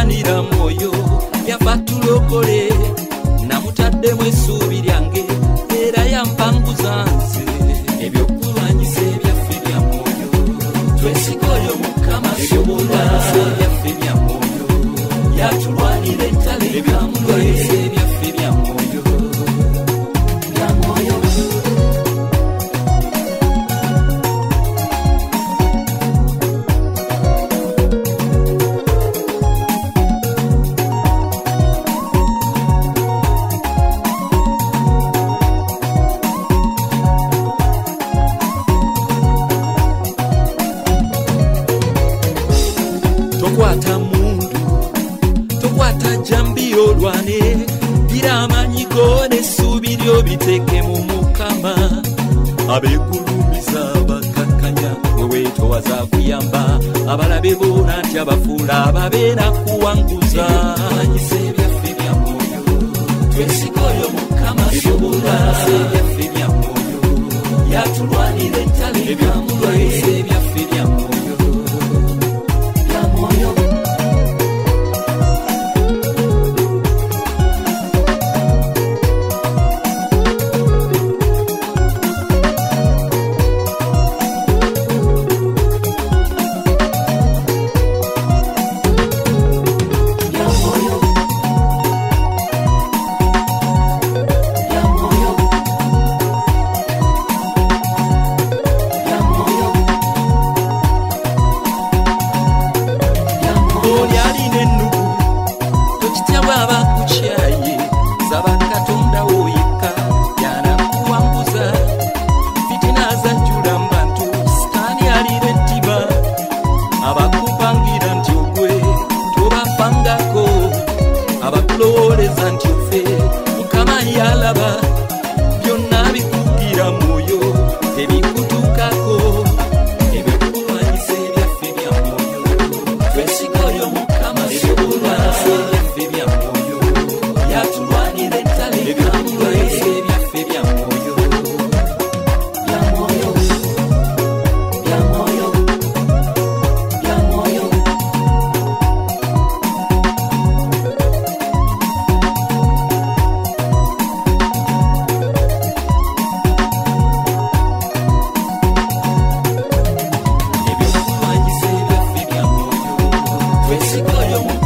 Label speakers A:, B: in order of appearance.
A: yatulwanira mwoyo yafa tulokole namutaddemu essuubi lyange era yampanguza nze ebyokulwanyisa ebyaffe bya mwoyo twesiga oyo Mukama ebyokulwanyisa ebyaffe bya mwoyo yatulwanira entalo ebyamulwanyisa ebyaffe bya mwoyo bya mwoyo tokwata mundu tokwata jambi olwane gira amanyiko n'essuubi lyo biteeke mu Mukama abegulumiza bakakanya wewe towaza kuyamba abalabe boona nti abafuula ababeera kuwanguza ebyokulwanyisa ebyaffe bya mwoyo twesiga oyo Mukama ebyokulwanyisa ebyaffe bya mwoyo yatulwanira entalo ebyamulwanyisa ebyaffe bya mwoyo abakulowoleza nti offe Mukama yalaba byonna bikugira mwoyo tebikutuukako ebyokulwanyisa ebyaffe bya mwoyo twesiga oyo Mukama ebyokulwanyisa ebyaffe bya mwoyo yatulwanira entalo ebyamulwanyisa ebyaffe bya mwoyo bya mwoyo bya mwoyo bya mwoyo Twesiga oyo